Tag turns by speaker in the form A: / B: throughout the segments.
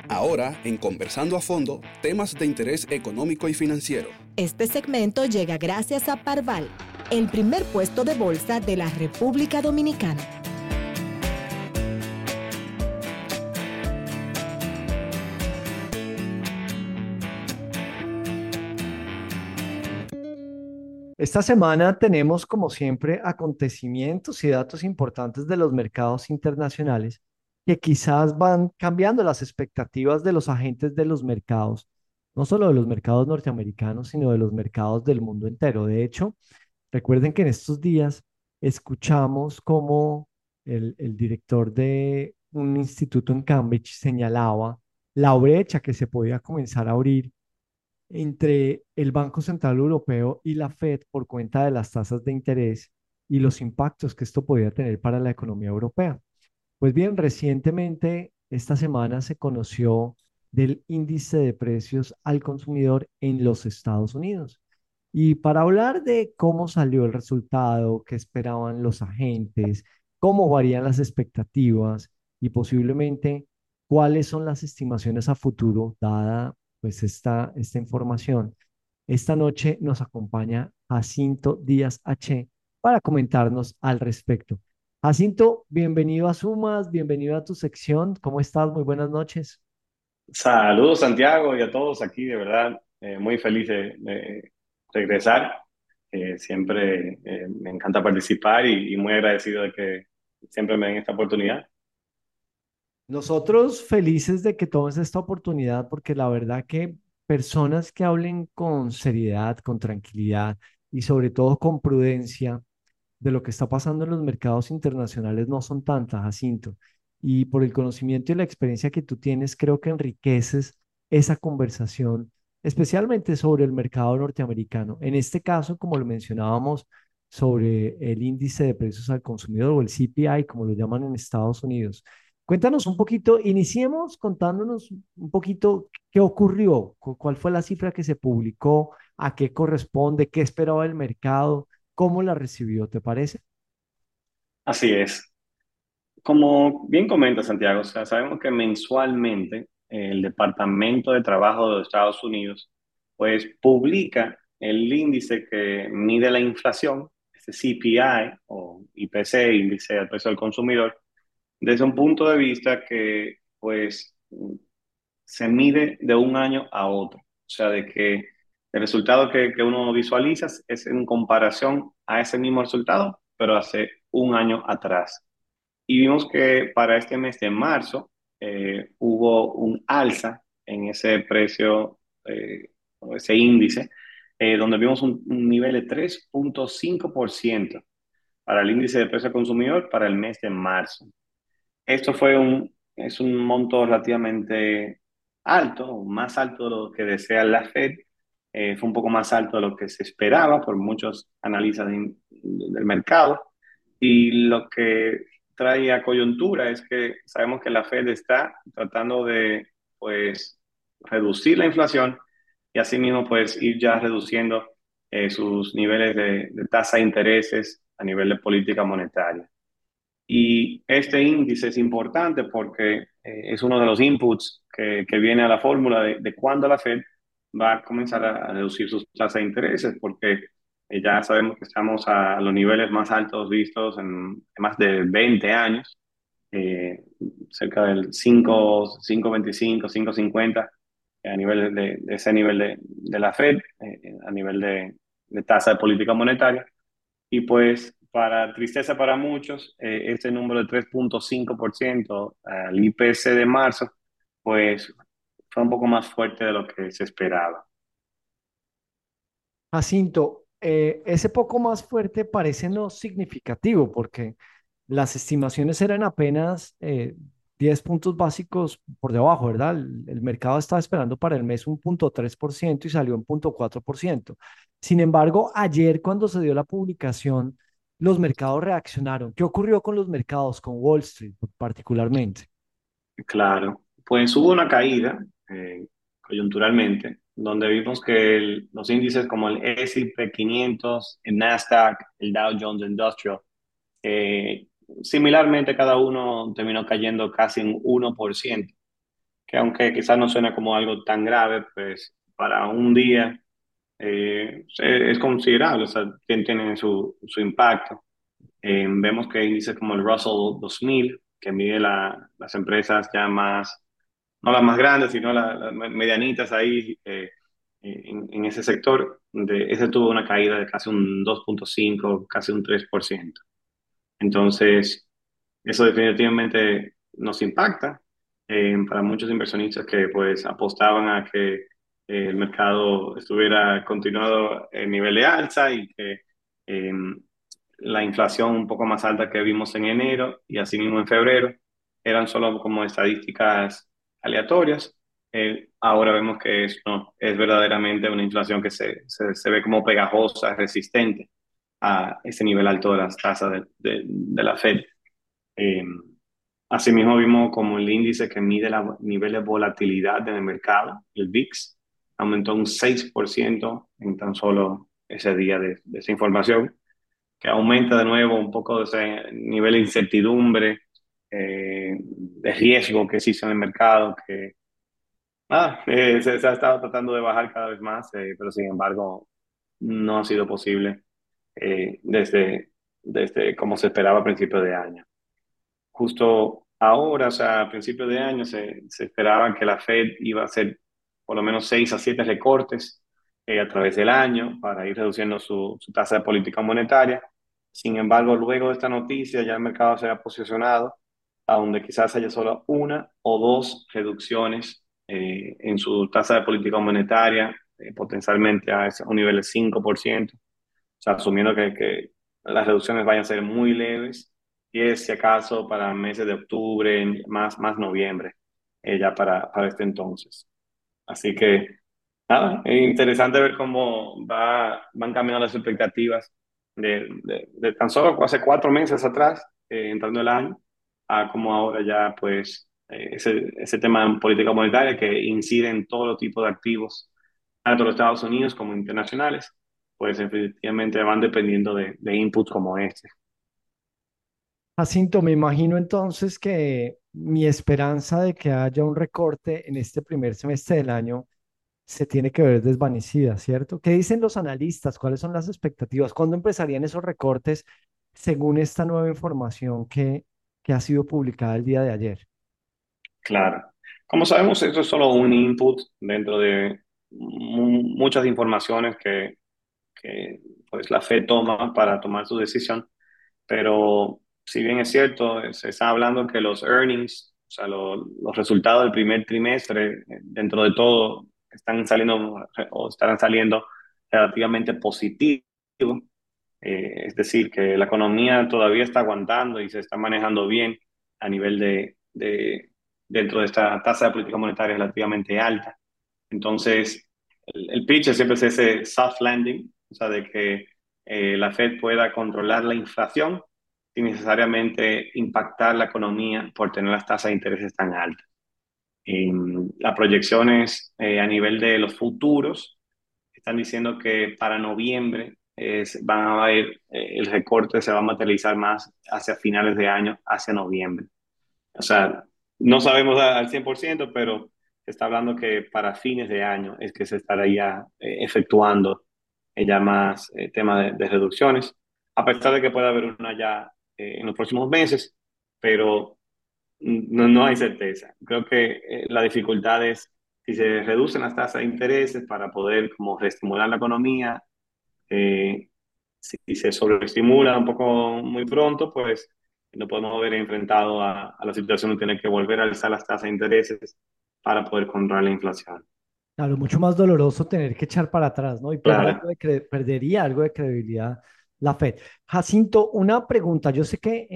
A: Ahora, en Conversando a Fondo, temas de interés económico y financiero.
B: Este segmento llega gracias a Parval, el primer puesto de bolsa de la República Dominicana.
C: Esta semana tenemos, como siempre, acontecimientos y datos importantes de los mercados internacionales que quizás van cambiando las expectativas de los agentes de los mercados, no solo de los mercados norteamericanos, sino de los mercados del mundo entero. De hecho, recuerden que en estos días escuchamos cómo el director de un instituto en Cambridge señalaba la brecha que se podía comenzar a abrir entre el Banco Central Europeo y la Fed por cuenta de las tasas de interés y los impactos que esto podía tener para la economía europea. Pues bien, recientemente, esta semana se conoció del índice de precios al consumidor en los Estados Unidos. Y para hablar de cómo salió el resultado, qué esperaban los agentes, cómo varían las expectativas y posiblemente cuáles son las estimaciones a futuro dada pues esta información, esta noche nos acompaña Jacinto Díaz H para comentarnos al respecto. Jacinto, bienvenido a Sumas, bienvenido a tu sección. ¿Cómo estás? Muy buenas noches.
D: Saludos Santiago y a todos aquí, de verdad, muy feliz de regresar. Siempre me encanta participar y muy agradecido de que siempre me den esta oportunidad.
C: Nosotros felices de que tomes esta oportunidad porque la verdad que personas que hablen con seriedad, con tranquilidad y sobre todo con prudencia de lo que está pasando en los mercados internacionales no son tantas, Jacinto. Y por el conocimiento y la experiencia que tú tienes, creo que enriqueces esa conversación, especialmente sobre el mercado norteamericano. En este caso, como lo mencionábamos, sobre el índice de precios al consumidor o el CPI, como lo llaman en Estados Unidos. Cuéntanos un poquito, iniciemos contándonos un poquito qué ocurrió, cuál fue la cifra que se publicó, a qué corresponde, qué esperaba el mercado. ¿Cómo la recibió, te parece?
D: Así es. Como bien comenta Santiago, o sea, sabemos que mensualmente el Departamento de Trabajo de los Estados Unidos pues publica el índice que mide la inflación, este CPI o IPC, índice al precio del consumidor, desde un punto de vista que pues se mide de un año a otro. O sea, de que el resultado que uno visualiza es en comparación a ese mismo resultado, pero hace un año atrás. Y vimos que para este mes de marzo hubo un alza en ese precio, o ese índice, donde vimos un nivel de 3,5% para el índice de precio al consumidor para el mes de marzo. Esto es un monto relativamente alto, más alto de lo que desea la Fed. Fue un poco más alto de lo que se esperaba por muchos analistas del mercado. Y lo que trae a coyuntura es que sabemos que la Fed está tratando de, pues, reducir la inflación y asimismo, pues, ir ya reduciendo sus niveles de tasa de intereses a nivel de política monetaria. Y este índice es importante porque es uno de los inputs que viene a la fórmula de cuándo la Fed va a comenzar a reducir sus tasas de intereses, porque ya sabemos que estamos a los niveles más altos vistos en más de 20 años, eh, cerca del 5,25, 5,50 a nivel de ese nivel de la Fed, a nivel de tasa de política monetaria. Y pues, para tristeza para muchos, este número de 3,5% al IPC de marzo, pues fue un poco más fuerte de lo que se esperaba.
C: Jacinto, ese poco más fuerte parece no significativo porque las estimaciones eran apenas 10 puntos básicos por debajo, ¿verdad? El mercado estaba esperando para el mes un 0,3% y salió un 0,4%. Sin embargo, ayer cuando se dio la publicación, los mercados reaccionaron. ¿Qué ocurrió con los mercados, con Wall Street particularmente?
D: Claro, pues hubo una caída coyunturalmente, donde vimos que los índices como el S&P 500, el Nasdaq, el Dow Jones Industrial, eh, similarmente cada uno terminó cayendo casi un 1%. que aunque quizás no suena como algo tan grave, pues para un día es considerable, o sea, tiene su impacto. Vemos que índices como el Russell 2000, que mide las empresas ya más, no las más grandes, sino las medianitas ahí en ese sector, ese tuvo una caída de casi un 2,5, casi un 3%. Entonces, eso definitivamente nos impacta para muchos inversionistas que pues apostaban a que el mercado estuviera continuado en nivel de alza y que eh, la inflación un poco más alta que vimos en enero y así mismo en febrero eran solo como estadísticas aleatorias. Ahora vemos que no, es verdaderamente una inflación que se ve como pegajosa, resistente a ese nivel alto de las tasas de la Fed. Eh, Asimismo, vimos como el índice que mide el nivel de volatilidad en el mercado, el VIX, aumentó un 6% en tan solo ese día de esa información, que aumenta de nuevo un poco de ese nivel de incertidumbre, de riesgo que existe en el mercado, que se ha estado tratando de bajar cada vez más, pero sin embargo no ha sido posible desde como se esperaba a principios de año. Justo ahora, o sea, a principios de año, se esperaba que la Fed iba a hacer por lo menos 6 a 7 recortes a través del año para ir reduciendo su tasa de política monetaria. Sin embargo, luego de esta noticia, ya el mercado se ha posicionado a donde quizás haya solo una o dos reducciones en su tasa de política monetaria, potencialmente un nivel de 5%, o sea, asumiendo que las reducciones vayan a ser muy leves, y es si acaso para meses de octubre, más noviembre, ya para este entonces. Así que, nada, es interesante ver cómo van cambiando las expectativas de tan solo hace 4 meses atrás, entrando el año, a como ahora ya, pues, ese tema de política monetaria que incide en todo tipo de activos, tanto los Estados Unidos como internacionales, pues efectivamente van dependiendo de inputs como este.
C: Jacinto, me imagino entonces que mi esperanza de que haya un recorte en este primer semestre del año se tiene que ver desvanecida, ¿cierto? ¿Qué dicen los analistas? ¿Cuáles son las expectativas? ¿Cuándo empezarían esos recortes según esta nueva información que ha sido publicada el día de ayer?
D: Claro. Como sabemos, esto es solo un input dentro de muchas informaciones que pues, la Fed toma para tomar su decisión. Pero si bien es cierto, se está hablando que los earnings, o sea, los resultados del primer trimestre, dentro de todo, están saliendo o estarán saliendo relativamente positivos. Es decir, que la economía todavía está aguantando y se está manejando bien a nivel dentro de esta tasa de política monetaria relativamente alta. Entonces, el pitch siempre es ese soft landing, o sea, de que la Fed pueda controlar la inflación sin necesariamente impactar la economía por tener las tasas de intereses tan altas. Las proyecciones a nivel de los futuros están diciendo que para noviembre van a ver, el recorte se va a materializar más hacia finales de año, hacia noviembre. O sea, no sabemos al 100%, pero se está hablando que para fines de año es que se estaría efectuando ya más tema de reducciones, a pesar de que pueda haber una ya en los próximos meses, pero no hay certeza. Creo que la dificultad es si se reducen las tasas de intereses para poder como reestimular la economía, eh, si se sobreestimula un poco muy pronto, pues nos podemos ver enfrentado a la situación de tener que volver a alzar las tasas de intereses para poder controlar la inflación.
C: Claro, mucho más doloroso tener que echar para atrás, ¿no? Y
D: Claro,
C: perdería algo de credibilidad la Fed. Jacinto, una pregunta. Yo sé que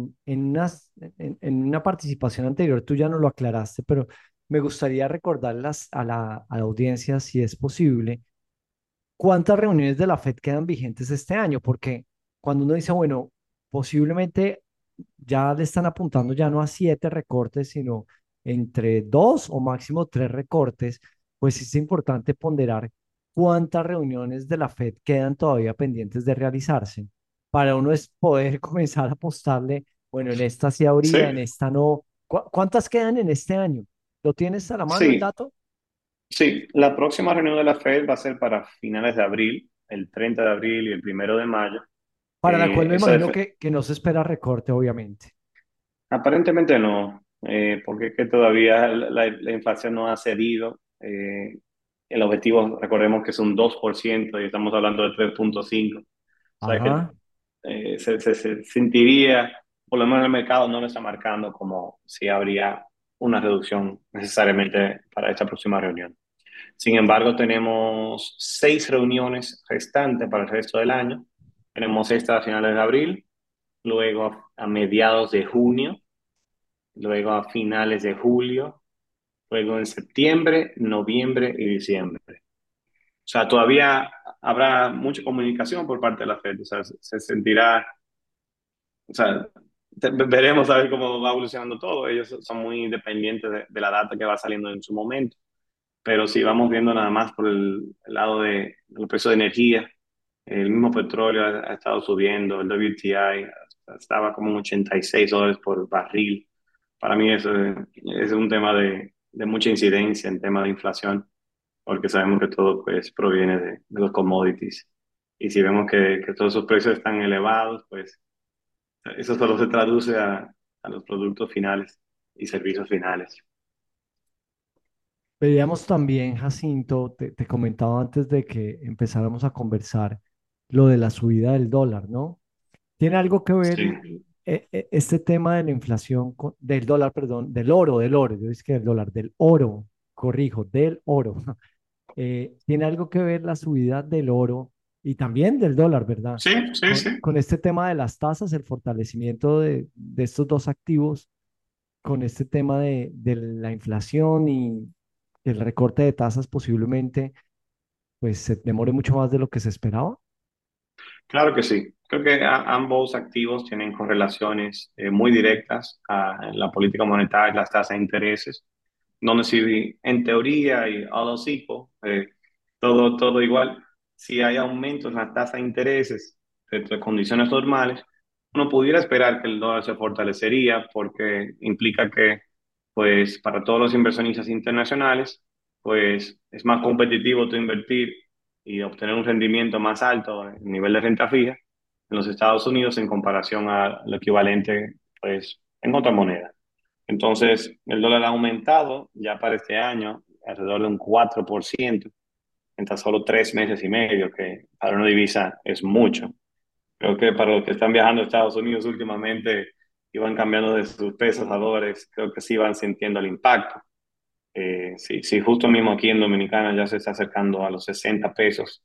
C: en una participación anterior tú ya no lo aclaraste, pero me gustaría recordarlas a la audiencia, si es posible. ¿Cuántas reuniones de la Fed quedan vigentes este año? Porque cuando uno dice, bueno, posiblemente ya le están apuntando ya no a 7 recortes, sino entre 2 o máximo 3 recortes, pues es importante ponderar cuántas reuniones de la Fed quedan todavía pendientes de realizarse. Para uno es poder comenzar a apostarle, bueno, en esta sí
D: sí.
C: habría, en esta no. ¿Cuántas quedan en este año? ¿Lo tienes a la mano el
D: Sí,
C: dato?
D: sí, la próxima reunión de la Fed va a ser para finales de abril, el 30 de abril y el 1 de mayo.
C: Para la cual me
D: Esa
C: imagino que no se espera recorte, obviamente.
D: aparentemente no, porque es que todavía la inflación no ha cedido. El objetivo, recordemos que es un 2% y estamos hablando de 3,5. O sea que
C: Ajá.
D: se sentiría, por lo menos el mercado no lo está marcando como si habría una reducción necesariamente para esta próxima reunión. Sin embargo, tenemos 6 reuniones restantes para el resto del año. Tenemos esta a finales de abril, luego a mediados de junio, luego a finales de julio, luego en septiembre, noviembre y diciembre. O sea, todavía habrá mucha comunicación por parte de la Fed. O sea, se sentirá, o sea, veremos a ver cómo va evolucionando todo. Ellos son muy dependientes de la data que va saliendo en su momento. Pero si vamos viendo nada más por el lado de los precios de energía, el mismo petróleo ha estado subiendo, el WTI estaba como en $86 por barril. Para mí eso es un tema de mucha incidencia en tema de inflación, porque sabemos que todo pues proviene de los commodities. Y si vemos que todos esos precios están elevados, pues eso solo se traduce a los productos finales y servicios finales.
C: Veíamos también, Jacinto, te comentaba antes de que empezáramos a conversar lo de la subida del dólar, ¿no? ¿Tiene algo que ver
D: Sí.
C: este tema de la inflación, del dólar, perdón, del oro, yo dije que del dólar, del oro, corrijo, del oro? ¿Tiene algo que ver la subida del oro y también del dólar, ¿verdad?
D: Sí, sí, sí.
C: Con este tema de las tasas, el fortalecimiento de estos dos activos, con este tema de la inflación y el recorte de tasas posiblemente, pues se demore mucho más de lo que se esperaba.
D: Claro que sí. Creo que ambos activos tienen correlaciones muy directas a la política monetaria, las tasas de intereses, donde si en teoría y all else equal, todo igual, si hay aumentos en las tasas de intereses dentro de condiciones normales, uno pudiera esperar que el dólar se fortalecería porque implica que, pues, para todos los inversionistas internacionales, pues, es más competitivo tu invertir y obtener un rendimiento más alto en nivel de renta fija en los Estados Unidos en comparación a lo equivalente, pues, en otra moneda. Entonces, el dólar ha aumentado ya para este año alrededor de un 4% en tan solo 3 meses y medio, que para una divisa es mucho. Creo que para los que están viajando a Estados Unidos últimamente y van cambiando de sus pesos a dólares, creo que sí van sintiendo el impacto. Sí, sí, justo mismo aquí en Dominicana ya se está acercando a los 60 pesos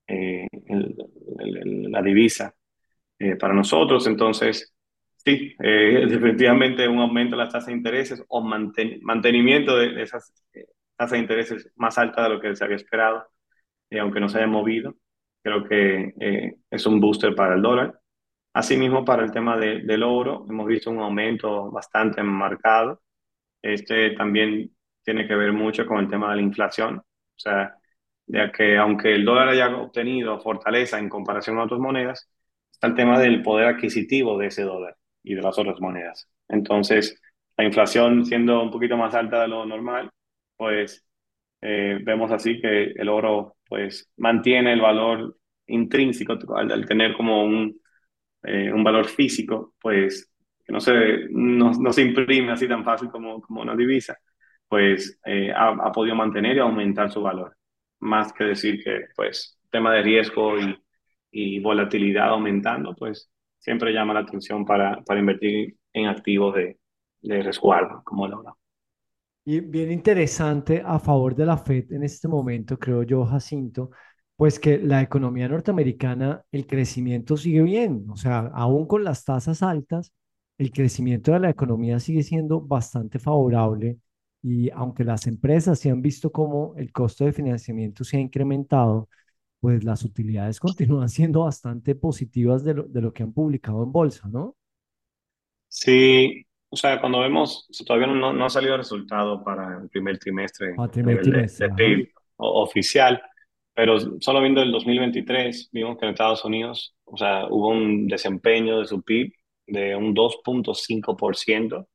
D: la divisa para nosotros. Entonces, sí, definitivamente un aumento de las tasas de intereses o mantenimiento de esas tasas de intereses más altas de lo que se había esperado, aunque no se haya movido, creo que es un booster para el dólar. Asimismo, para el tema del oro, hemos visto un aumento bastante marcado. Este también tiene que ver mucho con el tema de la inflación. O sea, ya que aunque el dólar haya obtenido fortaleza en comparación a otras monedas, está el tema del poder adquisitivo de ese dólar y de las otras monedas. Entonces, la inflación siendo un poquito más alta de lo normal, pues vemos así que el oro pues mantiene el valor intrínseco al tener como un valor físico, pues que no se imprime así tan fácil como una divisa, pues ha podido mantener y aumentar su valor. Más que decir que, pues, tema de riesgo y volatilidad aumentando, pues siempre llama la atención para invertir en activos de resguardo, como el oro.
C: Y bien interesante a favor de la Fed en este momento, creo yo, Jacinto, pues que la economía norteamericana, el crecimiento sigue bien, o sea, aún con las tasas altas, el crecimiento de la economía sigue siendo bastante favorable y aunque las empresas se han visto como el costo de financiamiento se ha incrementado, pues las utilidades continúan siendo bastante positivas de lo que han publicado en bolsa, ¿no?
D: Sí, o sea, cuando vemos, o sea, todavía no ha salido el resultado para el primer trimestre
C: A
D: a
C: primer
D: nivel
C: trimestre,
D: de
C: ajá.
D: PIB oficial, pero solo viendo el 2023 vimos que en Estados Unidos, o sea, hubo un desempeño de su PIB de un 2,5%,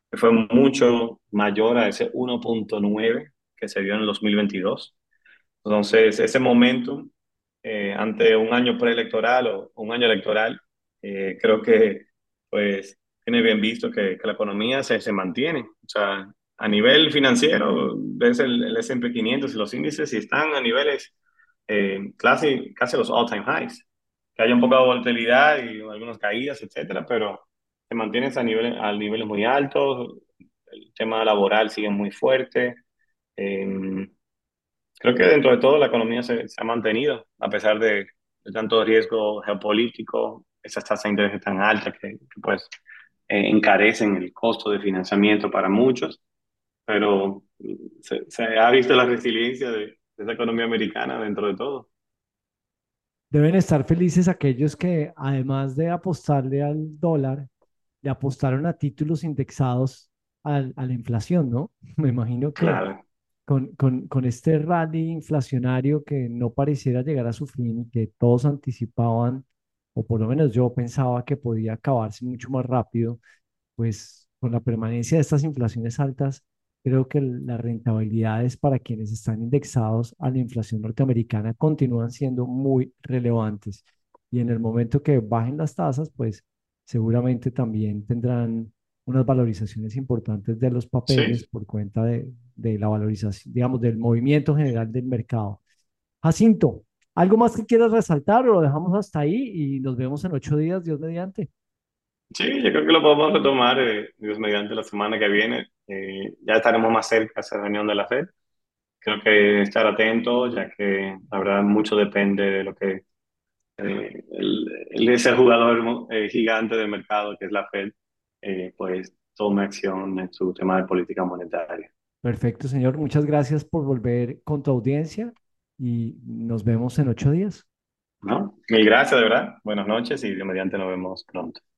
D: fue mucho mayor a ese 1,9 que se vio en el 2022. Entonces, ese momento, ante un año preelectoral o un año electoral, creo que pues tiene bien visto que la economía se mantiene. O sea, a nivel financiero, ves el S&P 500 y los índices y están a niveles casi los all-time highs. Que haya un poco de volatilidad y algunas caídas, etcétera, pero se mantienen a niveles muy altos. El tema laboral sigue muy fuerte. Eh, Creo que dentro de todo la economía se ha mantenido, a pesar de tanto riesgo geopolítico, esas tasas de interés tan altas que, pues encarecen el costo de financiamiento para muchos, pero se ha visto la resiliencia de esa economía americana dentro de todo.
C: Deben estar felices aquellos que, además de apostarle al dólar, le apostaron a títulos indexados a la inflación, ¿no? Me imagino que
D: Claro,
C: con este rally inflacionario que no pareciera llegar a su fin y que todos anticipaban, o por lo menos yo pensaba que podía acabarse mucho más rápido, pues con la permanencia de estas inflaciones altas, creo que las rentabilidades para quienes están indexados a la inflación norteamericana continúan siendo muy relevantes. Y en el momento que bajen las tasas, pues seguramente también tendrán unas valorizaciones importantes de los papeles
D: sí.
C: por cuenta de la valorización, digamos, del movimiento general del mercado. Jacinto, ¿algo más que quieras resaltar o lo dejamos hasta ahí y nos vemos en 8 días, Dios mediante?
D: Sí, yo creo que lo podemos retomar, Dios mediante, la semana que viene. Ya estaremos más cerca de esa reunión de la FED. Creo que estar atentos, ya que la verdad mucho depende de lo que ese jugador gigante del mercado que es la Fed, pues tome acción en su tema de política monetaria.
C: Perfecto, señor. Muchas gracias por volver con tu audiencia y nos vemos en 8 días.
D: ¿No? Mil gracias, de verdad. Buenas noches y Dios mediante nos vemos pronto.